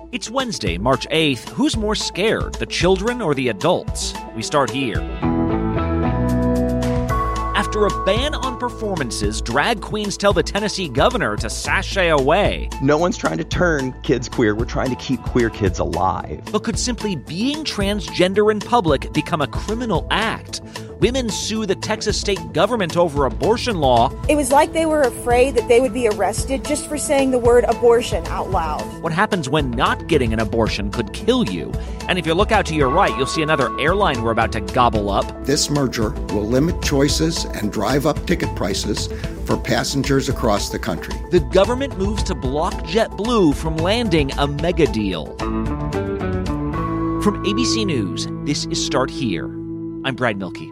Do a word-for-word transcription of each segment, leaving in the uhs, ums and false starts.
It's Wednesday, March eighth. Who's more scared, the children or the adults? We start here. After a ban on performances, drag queens tell the Tennessee governor to sashay away. No one's trying to turn kids queer. We're trying to keep queer kids alive. But could simply being transgender in public become a criminal act? Women sue the Texas state government over abortion law. It was like they were afraid that they would be arrested just for saying the word abortion out loud. What happens when not getting an abortion could kill you? And if you look out to your right, you'll see another airline we're about to gobble up. This merger will limit choices and drive up ticket prices for passengers across the country. The government moves to block JetBlue from landing a mega deal. From A B C News, this is Start Here. I'm Brad Milkey.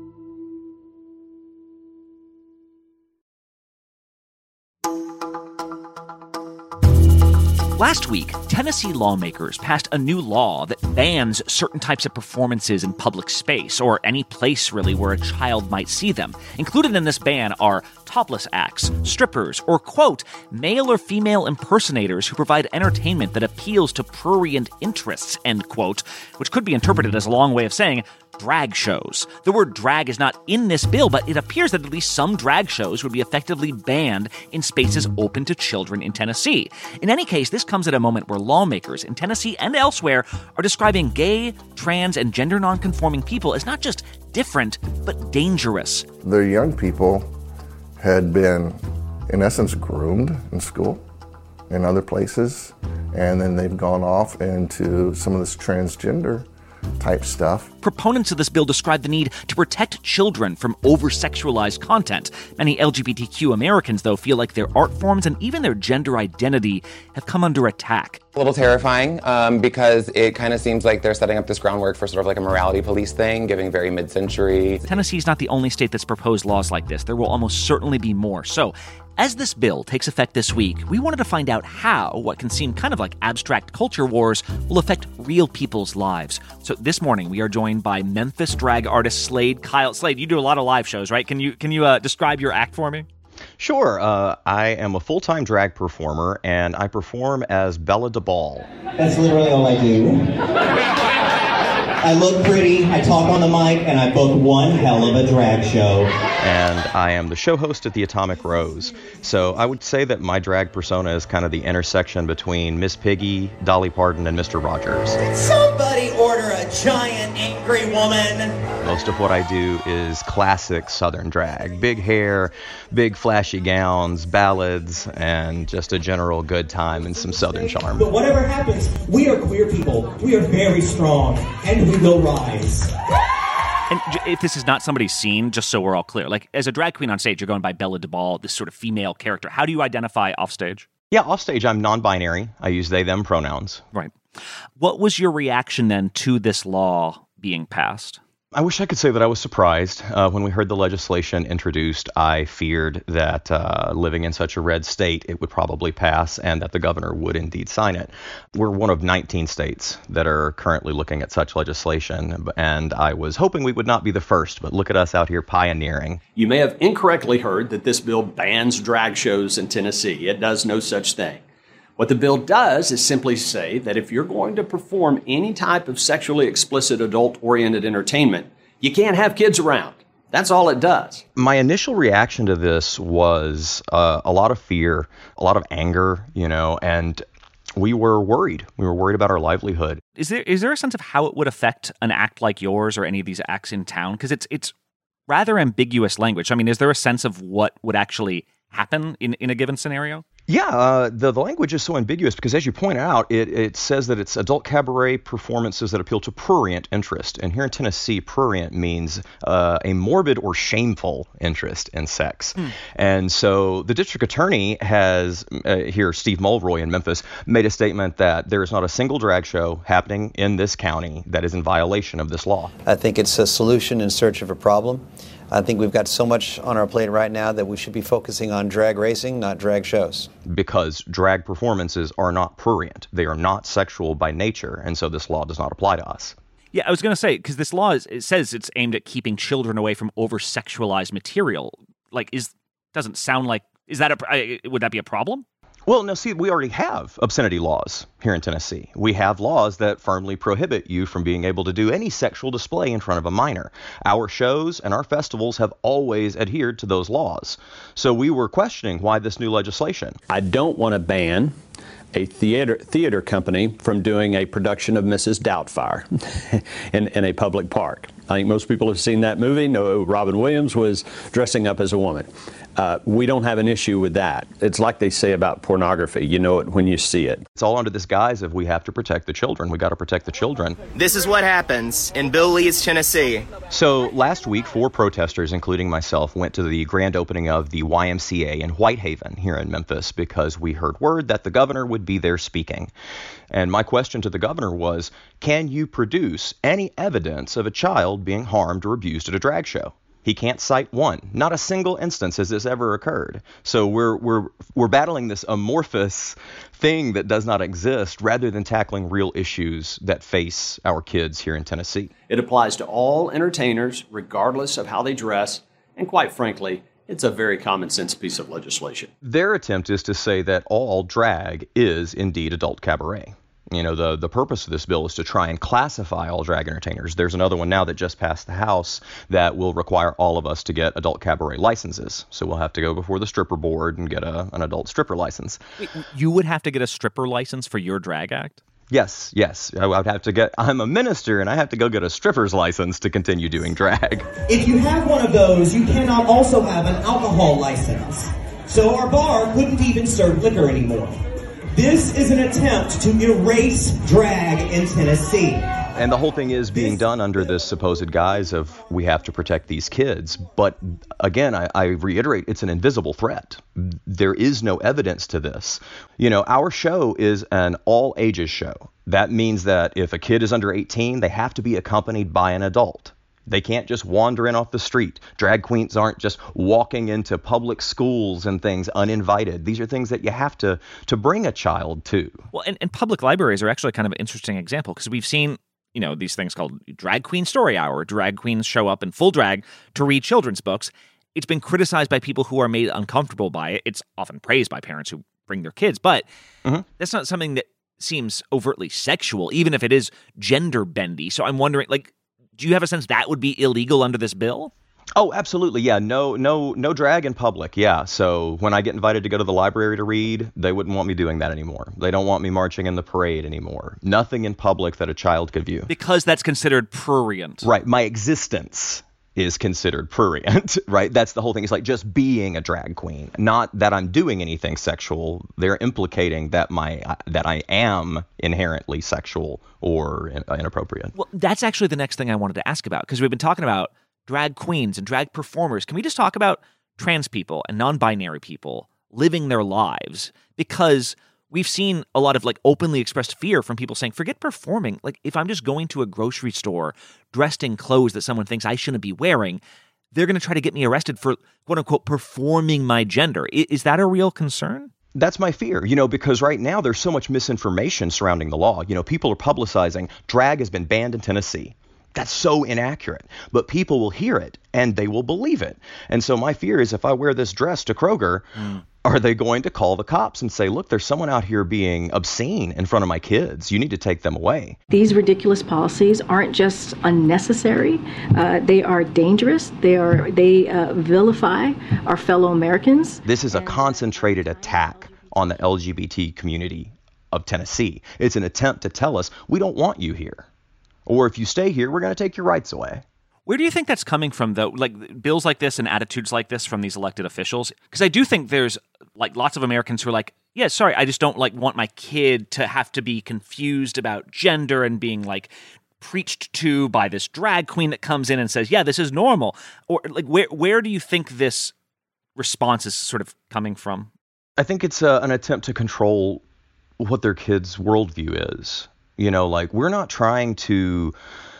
Last week, Tennessee lawmakers passed a new law that bans certain types of performances in public space, or any place, really, where a child might see them. Included in this ban are topless acts, strippers, or, quote, male or female impersonators who provide entertainment that appeals to prurient interests, end quote, which could be interpreted as a long way of saying drag shows. The word drag is not in this bill, but it appears that at least some drag shows would be effectively banned in spaces open to children in Tennessee. In any case, this comes at a moment where lawmakers in Tennessee and elsewhere are describing gay, trans, and gender nonconforming people as not just different, but dangerous. The young people had been, in essence, groomed in school and other places, and then they've gone off into some of this transgender type stuff. Proponents of this bill describe the need to protect children from over-sexualized content. Many L G B T Q Americans, though, feel like their art forms and even their gender identity have come under attack. A little terrifying um, because it kind of seems like they're setting up this groundwork for sort of like a morality police thing, giving very mid-century. Tennessee is not the only state that's proposed laws like this. There will almost certainly be more. So, as this bill takes effect this week, we wanted to find out how what can seem kind of like abstract culture wars will affect real people's lives. So this morning, we are joined by Memphis drag artist Slade Kyle. Slade, you do a lot of live shows, right? Can you can you uh, describe your act for me? Sure. Uh, I am a full-time drag performer, and I perform as Bella DeBall. That's literally all I do. I look pretty, I talk on the mic, and I book one hell of a drag show. And I am the show host at the Atomic Rose. So I would say that my drag persona is kind of the intersection between Miss Piggy, Dolly Parton, and Mister Rogers. Did somebody order a giant angry woman? Most of what I do is classic Southern drag. Big hair, big flashy gowns, ballads, and just a general good time and some Southern charm. But whatever happens, we are queer people. We are very strong, and we will rise. And if this is not somebody's scene, just so we're all clear, like as a drag queen on stage, you're going by Bella DeBall, this sort of female character. How do you identify off stage? Yeah, off stage, I'm non-binary. I use they, them pronouns. Right. What was your reaction then to this law being passed? I wish I could say that I was surprised. Uh, when we heard the legislation introduced, I feared that uh, living in such a red state, it would probably pass and that the governor would indeed sign it. We're one of nineteen states that are currently looking at such legislation, and I was hoping we would not be the first, but look at us out here pioneering. You may have incorrectly heard that this bill bans drag shows in Tennessee. It does no such thing. What the bill does is simply say that if you're going to perform any type of sexually explicit adult-oriented entertainment, you can't have kids around. That's all it does. My initial reaction to this was uh, a lot of fear, a lot of anger, you know, and we were worried. We were worried about our livelihood. Is there is there a sense of how it would affect an act like yours or any of these acts in town? Because it's it's rather ambiguous language. I mean, is there a sense of what would actually happen in, in a given scenario? Yeah, uh, the, the language is so ambiguous because, as you point out, it, it says that it's adult cabaret performances that appeal to prurient interest. And here in Tennessee, prurient means uh, a morbid or shameful interest in sex. Hmm. And so the district attorney has, uh, here, Steve Mulroy in Memphis, made a statement that there is not a single drag show happening in this county that is in violation of this law. I think it's a solution in search of a problem. I think we've got so much on our plate right now that we should be focusing on drag racing, not drag shows. Because drag performances are not prurient. They are not sexual by nature, and so this law does not apply to us. Yeah, I was going to say, because this law, is, it says it's aimed at keeping children away from over-sexualized material. Like, is doesn't sound like, is that a, would that be a problem? Well, no, see, we already have obscenity laws here in Tennessee. We have laws that firmly prohibit you from being able to do any sexual display in front of a minor. Our shows and our festivals have always adhered to those laws. So we were questioning why this new legislation. I don't want to ban a theater theater company from doing a production of Missus Doubtfire in, in a public park. I think most people have seen that movie. No, Robin Williams was dressing up as a woman. Uh, we don't have an issue with that. It's like they say about pornography. You know it when you see it. It's all under this guise of we have to protect the children. We got to protect the children. This is what happens in Bill Lee's Tennessee. So last week, four protesters, including myself, went to the grand opening of the Y M C A in Whitehaven here in Memphis because we heard word that the governor would be there speaking. And my question to the governor was, can you produce any evidence of a child being harmed or abused at a drag show? He can't cite one. Not a single instance has this ever occurred. So we're we're we're battling this amorphous thing that does not exist rather than tackling real issues that face our kids here in Tennessee. It applies to all entertainers, regardless of how they dress, and quite frankly, it's a very common sense piece of legislation. Their attempt is to say that all drag is indeed adult cabaret. You know, the, the purpose of this bill is to try and classify all drag entertainers. There's another one now that just passed the House that will require all of us to get adult cabaret licenses. So we'll have to go before the stripper board and get a, an adult stripper license. Wait, you would have to get a stripper license for your drag act? Yes, yes. I would have to get, I'm a minister and I have to go get a stripper's license to continue doing drag. If you have one of those, you cannot also have an alcohol license. So our bar couldn't even serve liquor anymore. This is an attempt to erase drag in Tennessee. And the whole thing is being done under this supposed guise of we have to protect these kids. But again, I, I reiterate, it's an invisible threat. There is no evidence to this. You know, our show is an all ages show. That means that if a kid is under eighteen, they have to be accompanied by an adult. They can't just wander in off the street. Drag queens aren't just walking into public schools and things uninvited. These are things that you have to to bring a child to. Well, and, and public libraries are actually kind of an interesting example because we've seen, you know, these things called drag queen story hour. Drag queens show up in full drag to read children's books. It's been criticized by people who are made uncomfortable by it. It's often praised by parents who bring their kids, but mm-hmm. that's not something that seems overtly sexual, even if it is gender bendy. So I'm wondering, like, do you have a sense that would be illegal under this bill? Oh, absolutely. Yeah. No, no, no drag in public. Yeah. So when I get invited to go to the library to read, they wouldn't want me doing that anymore. They don't want me marching in the parade anymore. Nothing in public that a child could view. Because that's considered prurient. Right. My existence is considered prurient, right? That's the whole thing. It's like just being a drag queen, not that I'm doing anything sexual. They're implicating that my uh, that I am inherently sexual or in, uh, inappropriate. Well, that's actually the next thing I wanted to ask about, because we've been talking about drag queens and drag performers. Can we just talk about trans people and non-binary people living their lives? Because we've seen a lot of like openly expressed fear from people saying, forget performing. Like if I'm just going to a grocery store dressed in clothes that someone thinks I shouldn't be wearing, they're going to try to get me arrested for quote unquote performing my gender. Is that a real concern? That's my fear, you know, because right now there's so much misinformation surrounding the law. You know, people are publicizing drag has been banned in Tennessee. That's so inaccurate, but people will hear it and they will believe it. And so my fear is if I wear this dress to Kroger, mm. are they going to call the cops and say, look, there's someone out here being obscene in front of my kids. You need to take them away. These ridiculous policies aren't just unnecessary. Uh, they are dangerous. They are they uh, vilify our fellow Americans. This is a concentrated attack on the L G B T community of Tennessee. It's an attempt to tell us we don't want you here. Or if you stay here, we're going to take your rights away. Where do you think that's coming from, though? Like bills like this and attitudes like this from these elected officials? Because I do think there's like lots of Americans who are like, yeah, sorry, I just don't like want my kid to have to be confused about gender and being like preached to by this drag queen that comes in and says, yeah, this is normal. Or like where where do you think this response is sort of coming from? I think it's uh, an attempt to control what their kids' worldview is. You know, like we're not trying to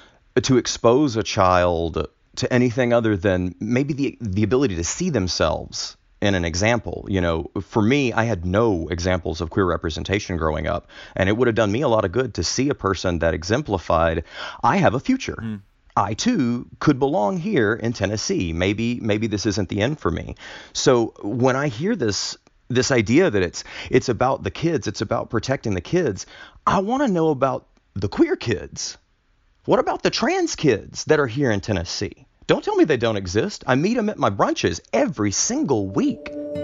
to expose a child to anything other than maybe the the ability to see themselves in an example. You know, for me, I had no examples of queer representation growing up, and it would have done me a lot of good to see a person that exemplified, I have a future. Mm. I, too, could belong here in Tennessee. Maybe maybe this isn't the end for me. So when I hear this this idea that it's it's about the kids, it's about protecting the kids. I want to know about the queer kids. What about the trans kids that are here in Tennessee? Don't tell me they don't exist. I meet them at my brunches every single week.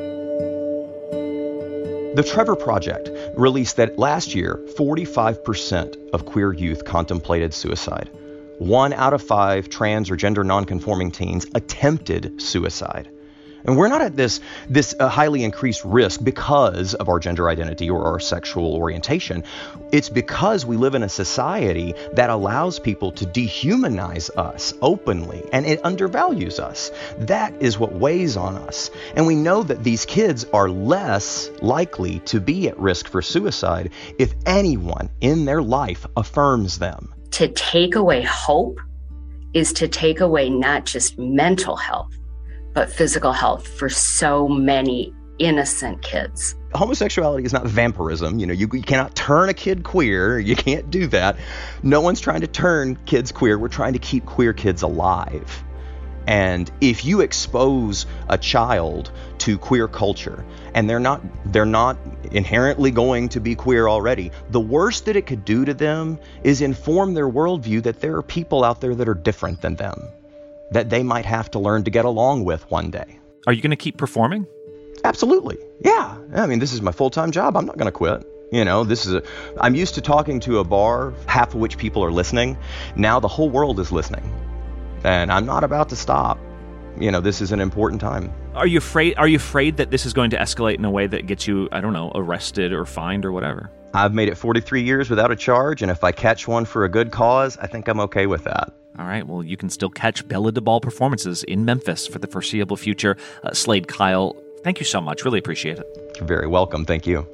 The Trevor Project released that last year, forty-five percent of queer youth contemplated suicide. One out of five trans or gender nonconforming teens attempted suicide. And we're not at this, this uh, highly increased risk because of our gender identity or our sexual orientation. It's because we live in a society that allows people to dehumanize us openly, and it undervalues us. That is what weighs on us. And we know that these kids are less likely to be at risk for suicide if anyone in their life affirms them. To take away hope is to take away not just mental health, but physical health for so many innocent kids. Homosexuality is not vampirism. You know, you, you cannot turn a kid queer. You can't do that. No one's trying to turn kids queer. We're trying to keep queer kids alive. And if you expose a child to queer culture and they're not they're not inherently going to be queer already, the worst that it could do to them is inform their worldview that there are people out there that are different than them, that they might have to learn to get along with one day. Are you going to keep performing? Absolutely. Yeah. I mean, this is my full-time job. I'm not going to quit. You know, this is a, I'm used to talking to a bar, half of which people are listening. Now the whole world is listening. And I'm not about to stop. You know, this is an important time. Are you afraid, are you afraid that this is going to escalate in a way that gets you, I don't know, arrested or fined or whatever? I've made it forty-three years without a charge, and if I catch one for a good cause, I think I'm okay with that. All right, well, you can still catch Bella DeBall performances in Memphis for the foreseeable future. Uh, Slade Kyle, thank you so much. Really appreciate it. You're very welcome. Thank you.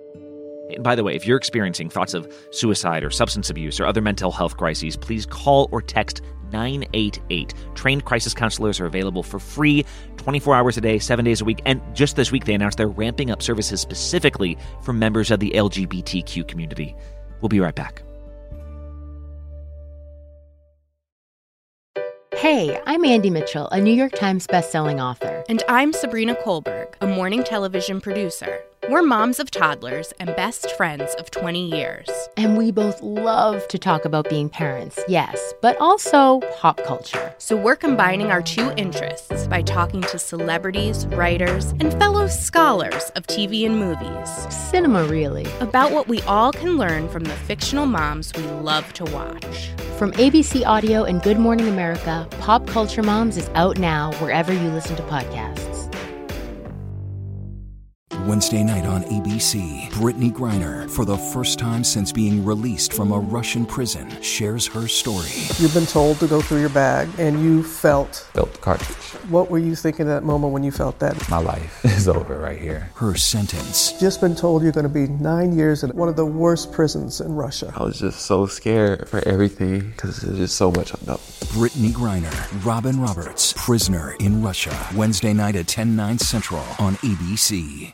And by the way, if you're experiencing thoughts of suicide or substance abuse or other mental health crises, please call or text nine eight eight. Trained crisis counselors are available for free, twenty-four hours a day, seven days a week. And just this week, they announced they're ramping up services specifically for members of the L G B T Q community. We'll be right back. Hey, I'm Andy Mitchell, a New York Times bestselling author. And I'm Sabrina Kohlberg, a morning television producer. We're moms of toddlers and best friends of twenty years. And we both love to talk about being parents, yes, but also pop culture. So we're combining our two interests by talking to celebrities, writers, and fellow scholars of T V and movies. Cinema, really. About what we all can learn from the fictional moms we love to watch. From A B C Audio and Good Morning America, Pop Culture Moms is out now wherever you listen to podcasts. Wednesday night on A B C, Brittany Griner, for the first time since being released from a Russian prison, shares her story. You've been told to go through your bag, and you felt... Felt the cartridge. What were you thinking at that moment when you felt that? My life is over right here. Her sentence. Just been told you're going to be nine years in one of the worst prisons in Russia. I was just so scared for everything, because there's just so much unknown. Brittany Griner, Robin Roberts, Prisoner in Russia. Wednesday night at ten, nine Central on A B C.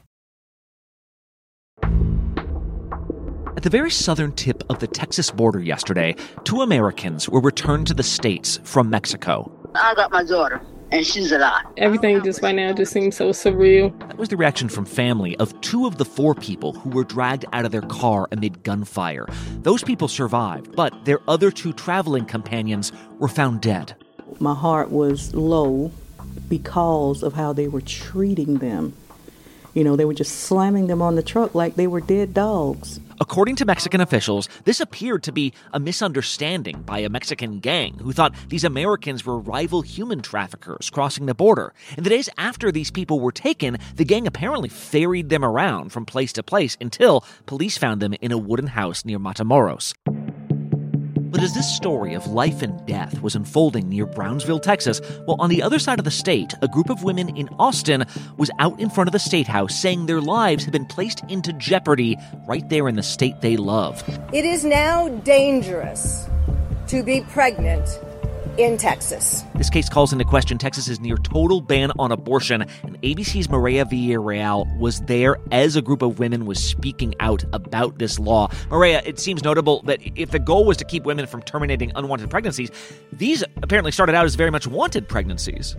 At the very southern tip of the Texas border yesterday, two Americans were returned to the States from Mexico. I got my daughter, and she's alive. Everything just right now just seems so surreal. That was the reaction from family of two of the four people who were dragged out of their car amid gunfire. Those people survived, but their other two traveling companions were found dead. My heart was low because of how they were treating them. You know, they were just slamming them on the truck like they were dead dogs. According to Mexican officials, this appeared to be a misunderstanding by a Mexican gang who thought these Americans were rival human traffickers crossing the border. In the days after these people were taken, the gang apparently ferried them around from place to place until police found them in a wooden house near Matamoros. But as this story of life and death was unfolding near Brownsville, Texas, well, on the other side of the state, a group of women in Austin was out in front of the State House saying their lives had been placed into jeopardy right there in the state they love. It is now dangerous to be pregnant in Texas. This case calls into question Texas's near total ban on abortion, and A B C's Maria Villarreal was there as a group of women was speaking out about this law. Maria, it seems notable that if the goal was to keep women from terminating unwanted pregnancies, these apparently started out as very much wanted pregnancies.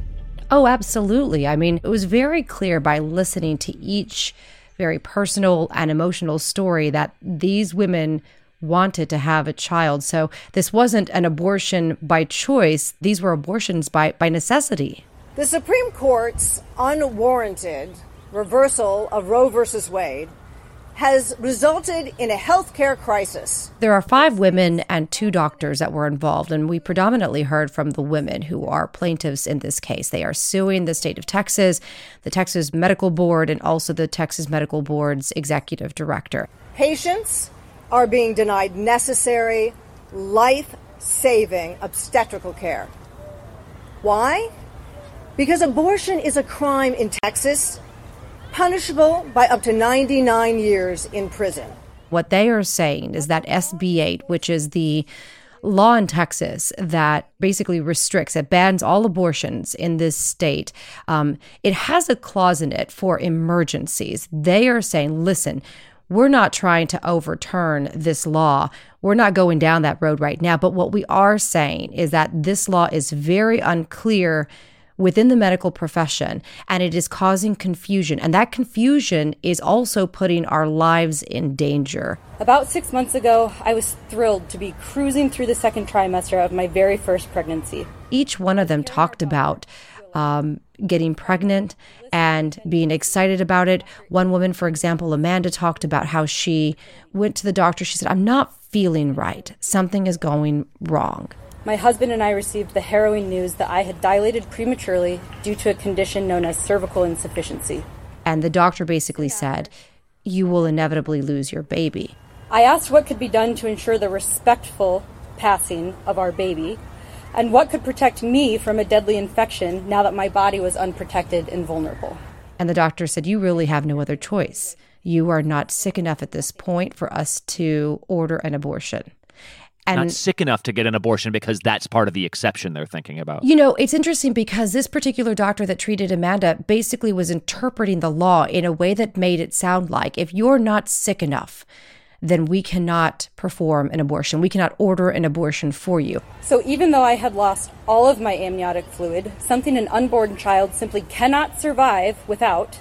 Oh, absolutely. I mean, it was very clear by listening to each very personal and emotional story that these women wanted to have a child. So this wasn't an abortion by choice. These were abortions by, by necessity. The Supreme Court's unwarranted reversal of Roe versus Wade has resulted in a healthcare crisis. There are five women and two doctors that were involved, and we predominantly heard from the women who are plaintiffs in this case. They are suing the state of Texas, the Texas Medical Board, and also the Texas Medical Board's executive director. Patients are being denied necessary, life-saving obstetrical care. Why? Because abortion is a crime in Texas, punishable by up to ninety-nine years in prison. What they are saying is that S B eight, which is the law in Texas that basically restricts, that bans all abortions in this state, um, it has a clause in it for emergencies. They are saying, listen, we're not trying to overturn this law. We're not going down that road right now. But what we are saying is that this law is very unclear within the medical profession, and it is causing confusion. And that confusion is also putting our lives in danger. About six months ago, I was thrilled to be cruising through the second trimester of my very first pregnancy. Each one of them talked about um, getting pregnant and being excited about it. One woman, for example, Amanda, talked about how she went to the doctor. She said, I'm not feeling right. Something is going wrong. My husband and I received the harrowing news that I had dilated prematurely due to a condition known as cervical insufficiency. And the doctor basically said, you will inevitably lose your baby. I asked what could be done to ensure the respectful passing of our baby, and what could protect me from a deadly infection now that my body was unprotected and vulnerable. And the doctor said, you really have no other choice. You are not sick enough at this point for us to order an abortion. And not sick enough to get an abortion because that's part of the exception they're thinking about. You know, it's interesting because this particular doctor that treated Amanda basically was interpreting the law in a way that made it sound like if you're not sick enough, then we cannot perform an abortion. We cannot order an abortion for you. So even though I had lost all of my amniotic fluid, something an unborn child simply cannot survive without,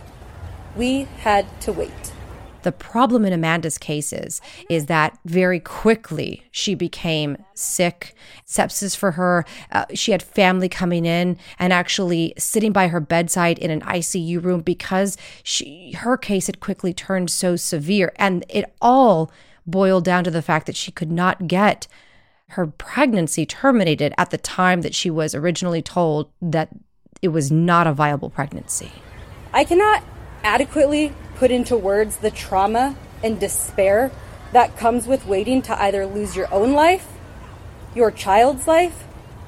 we had to wait. The problem in Amanda's case is, is that very quickly she became sick, sepsis for her. Uh, she had family coming in and actually sitting by her bedside in an I C U room because she, her case had quickly turned so severe. And it all boiled down to the fact that she could not get her pregnancy terminated at the time that she was originally told that it was not a viable pregnancy. I cannot adequately put into words the trauma and despair that comes with waiting to either lose your own life, your child's life,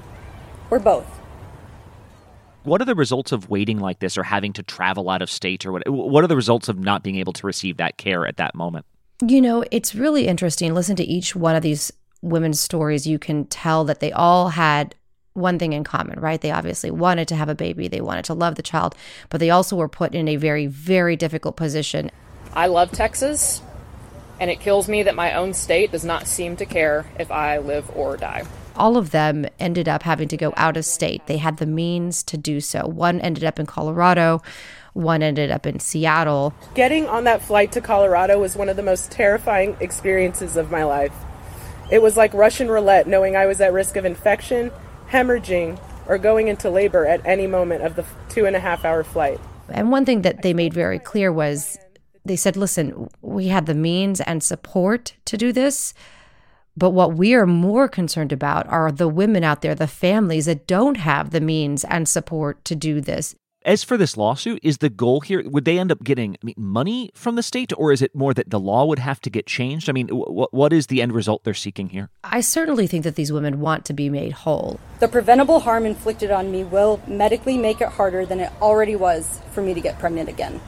or both. What are the results of waiting like this or having to travel out of state or what? What are the results of not being able to receive that care at that moment? You know, it's really interesting. Listen to each one of these women's stories. You can tell that they all had one thing in common, right? They obviously wanted to have a baby. They wanted to love the child, but they also were put in a very, very difficult position. I love Texas, and it kills me that my own state does not seem to care if I live or die. All of them ended up having to go out of state. They had the means to do so. One ended up in Colorado. One ended up in Seattle. Getting on that flight to Colorado was one of the most terrifying experiences of my life. It was like Russian roulette, knowing I was at risk of infection, hemorrhaging, or going into labor at any moment of the two and a half hour flight. And one thing that they made very clear was they said, listen, we had the means and support to do this, but what we are more concerned about are the women out there, the families that don't have the means and support to do this. As for this lawsuit, is the goal here, would they end up getting I mean, money from the state, or is it more that the law would have to get changed? I mean, w- what is the end result they're seeking here? I certainly think that these women want to be made whole. The preventable harm inflicted on me will medically make it harder than it already was for me to get pregnant again.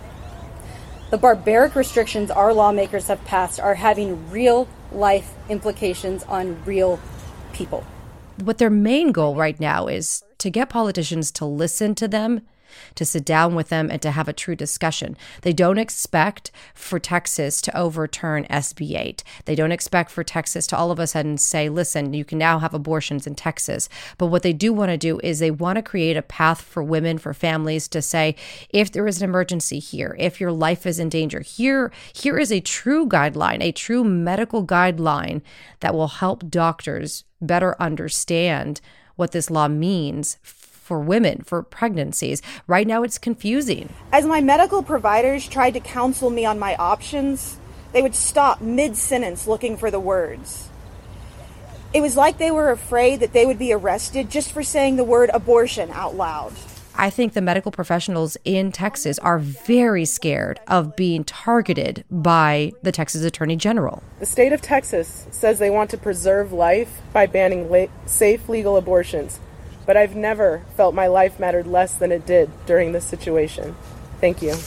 The barbaric restrictions our lawmakers have passed are having real life implications on real people. What their main goal right now is to get politicians to listen to them to sit down with them and to have a true discussion. They don't expect for Texas to overturn S B eight. They don't expect for Texas to all of a sudden say, listen, you can now have abortions in Texas. But what they do want to do is they want to create a path for women, for families to say, if there is an emergency here, if your life is in danger, here, here is a true guideline, a true medical guideline that will help doctors better understand what this law means for women, for pregnancies. Right now, it's confusing. As my medical providers tried to counsel me on my options, they would stop mid-sentence looking for the words. It was like they were afraid that they would be arrested just for saying the word abortion out loud. I think the medical professionals in Texas are very scared of being targeted by the Texas Attorney General. The state of Texas says they want to preserve life by banning la- safe legal abortions, but I've never felt my life mattered less than it did during this situation. Thank you.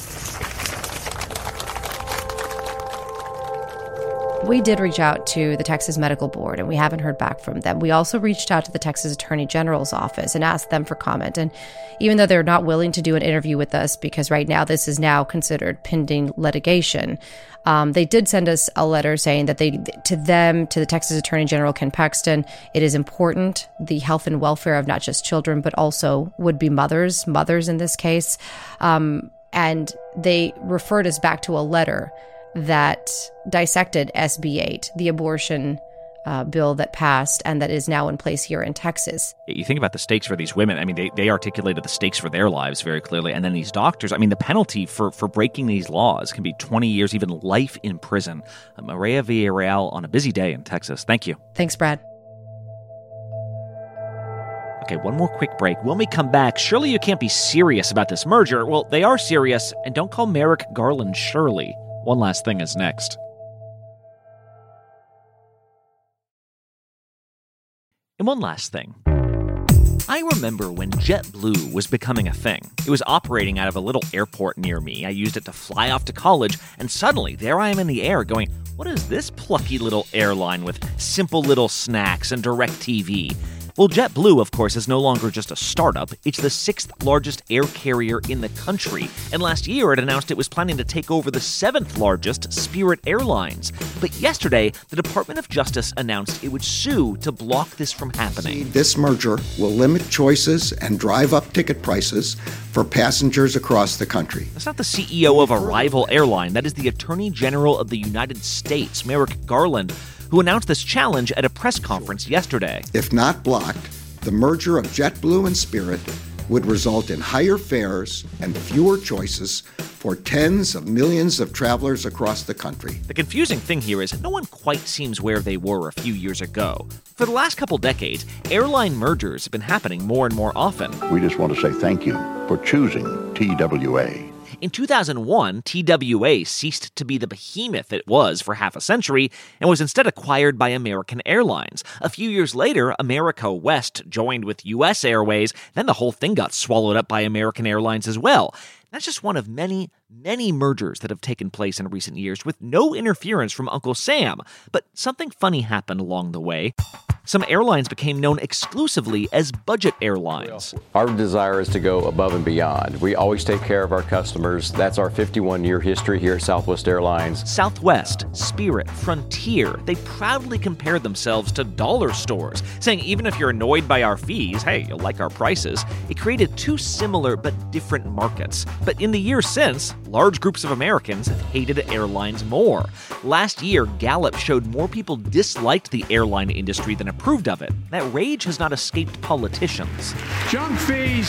We did reach out to the Texas Medical Board, and we haven't heard back from them. We also reached out to the Texas Attorney General's office and asked them for comment. And even though they're not willing to do an interview with us, because right now this is now considered pending litigation, um, they did send us a letter saying that they, to them, to the Texas Attorney General Ken Paxton, it is important, the health and welfare of not just children, but also would-be mothers, mothers in this case. Um, and they referred us back to a letter that dissected S B eight, the abortion uh, bill that passed and that is now in place here in Texas. You think about the stakes for these women. I mean, they, they articulated the stakes for their lives very clearly. And then these doctors, I mean, the penalty for, for breaking these laws can be twenty years, even life in prison. Uh, Maria Villarreal on a busy day in Texas. Thank you. Thanks, Brad. Okay, one more quick break. When we come back, surely you can't be serious about this merger. Well, they are serious, and don't call Merrick Garland Shirley. One last thing is next. And one last thing. I remember when JetBlue was becoming a thing. It was operating out of a little airport near me. I used it to fly off to college, and suddenly there I am in the air going, what is this plucky little airline with simple little snacks and direct T V? Well, JetBlue, of course, is no longer just a startup. It's the sixth largest air carrier in the country. And last year, it announced it was planning to take over the seventh largest, Spirit Airlines. But yesterday, the Department of Justice announced it would sue to block this from happening. This merger will limit choices and drive up ticket prices for passengers across the country. That's not the C E O of a rival airline. That is the Attorney General of the United States, Merrick Garland, who announced this challenge at a press conference yesterday. If not blocked, the merger of JetBlue and Spirit would result in higher fares and fewer choices for tens of millions of travelers across the country. The confusing thing here is no one quite seems where they were a few years ago. For the last couple decades, airline mergers have been happening more and more often. We just want to say thank you for choosing T W A. In two thousand one, T W A ceased to be the behemoth it was for half a century and was instead acquired by American Airlines. A few years later, America West joined with U S Airways, then the whole thing got swallowed up by American Airlines as well. That's just one of many, many mergers that have taken place in recent years with no interference from Uncle Sam. But something funny happened along the way. Some airlines became known exclusively as budget airlines. Our desire is to go above and beyond. We always take care of our customers. That's our fifty-one-year history here at Southwest Airlines. Southwest, Spirit, Frontier, they proudly compare themselves to dollar stores, saying even if you're annoyed by our fees, hey, you'll like our prices. It created two similar but different markets. But in the years since, large groups of Americans have hated airlines more. Last year, Gallup showed more people disliked the airline industry than approved of it. That rage has not escaped politicians. Junk fees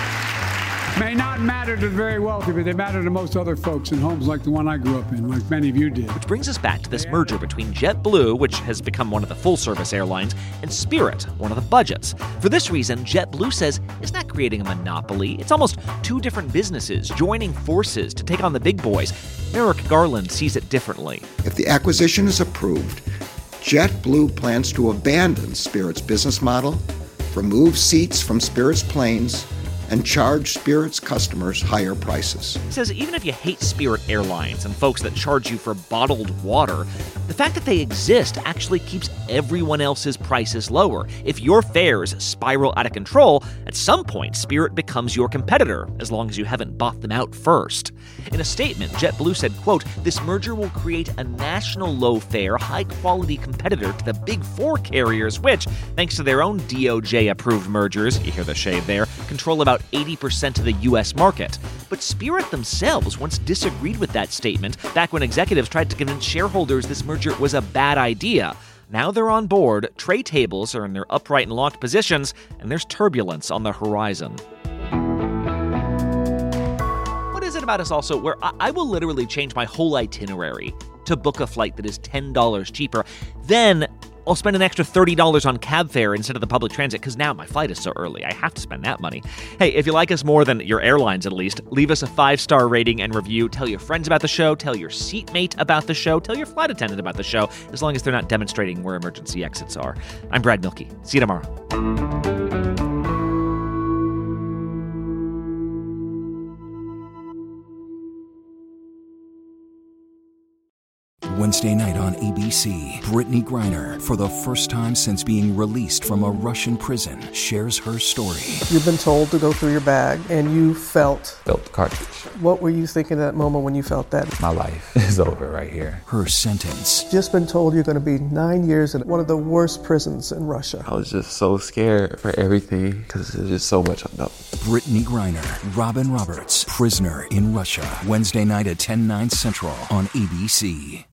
may not matter to the very wealthy, but they matter to most other folks in homes like the one I grew up in, like many of you did. Which brings us back to this merger between JetBlue, which has become one of the full-service airlines, and Spirit, one of the budgets. For this reason, JetBlue says it's not creating a monopoly. It's almost two different businesses joining forces to take on the big boys. Merrick Garland sees it differently. If the acquisition is approved, JetBlue plans to abandon Spirit's business model, remove seats from Spirit's planes, and charge Spirit's customers higher prices. He says even if you hate Spirit Airlines and folks that charge you for bottled water, The fact that they exist actually keeps everyone else's prices lower. If your fares spiral out of control, at some point Spirit becomes your competitor, as long as you haven't bought them out first. In a statement, JetBlue said, quote, "This merger will create a national low-fare, high-quality competitor to the big four carriers, which, thanks to their own D O J-approved mergers," you hear the shade there, "control about eighty percent of the U S market." But Spirit themselves once disagreed with that statement back when executives tried to convince shareholders this merger was a bad idea. Now they're on board, tray tables are in their upright and locked positions, and there's turbulence on the horizon. What is it about us also where I, I will literally change my whole itinerary to book a flight that is ten dollars cheaper, then I'll spend an extra thirty dollars on cab fare instead of the public transit because now my flight is so early. I have to spend that money. Hey, if you like us more than your airlines at least, leave us a five-star rating and review. Tell your friends about the show. Tell your seatmate about the show. Tell your flight attendant about the show, as long as they're not demonstrating where emergency exits are. I'm Brad Milkey. See you tomorrow. Wednesday night on A B C, Brittany Griner, for the first time since being released from a Russian prison, shares her story. You've been told to go through your bag, and you felt... Felt the cartridge. What were you thinking at that moment when you felt that? My life is over right here. Her sentence. Just been told you're going to be nine years in one of the worst prisons in Russia. I was just so scared for everything because there's just so much unknown. Brittany Griner, Robin Roberts, Prisoner in Russia. Wednesday night at ten, nine Central on A B C.